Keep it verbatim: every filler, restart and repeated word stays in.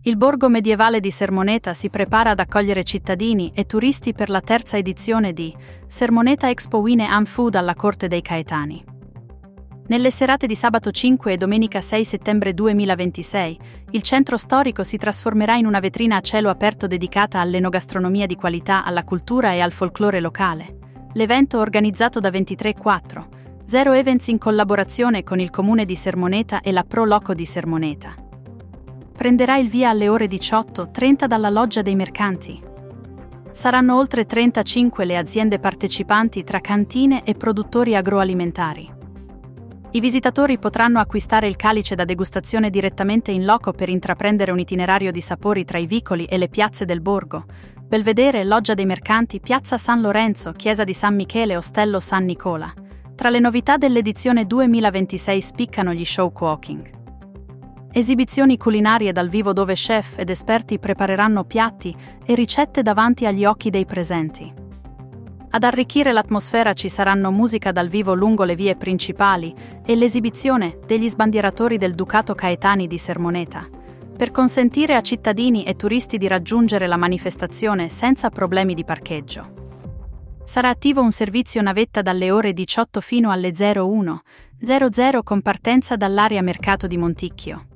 Il borgo medievale di Sermoneta si prepara ad accogliere cittadini e turisti per la terza edizione di Sermoneta Expo Wine and Food alla Corte dei Caetani. Nelle serate di sabato cinque e domenica sei settembre duemilaventisei, il centro storico si trasformerà in una vetrina a cielo aperto dedicata all'enogastronomia di qualità, alla cultura e al folklore locale. L'evento, organizzato da ventitré quattro zero Events in collaborazione con il comune di Sermoneta e la Pro Loco di Sermoneta, prenderà il via alle ore diciotto e trenta dalla Loggia dei Mercanti. Saranno oltre trentacinque le aziende partecipanti tra cantine e produttori agroalimentari. I visitatori potranno acquistare il calice da degustazione direttamente in loco per intraprendere un itinerario di sapori tra i vicoli e le piazze del borgo: Belvedere, Loggia dei Mercanti, Piazza San Lorenzo, Chiesa di San Michele, Ostello San Nicola. Tra le novità dell'edizione duemilaventisei spiccano gli show cooking. Esibizioni culinarie dal vivo dove chef ed esperti prepareranno piatti e ricette davanti agli occhi dei presenti. Ad arricchire l'atmosfera ci saranno musica dal vivo lungo le vie principali e l'esibizione degli sbandieratori del Ducato Caetani di Sermoneta, per consentire a cittadini e turisti di raggiungere la manifestazione senza problemi di parcheggio. Sarà attivo un servizio navetta dalle ore diciotto fino alle zero uno zero zero con partenza dall'area Mercato di Monticchio.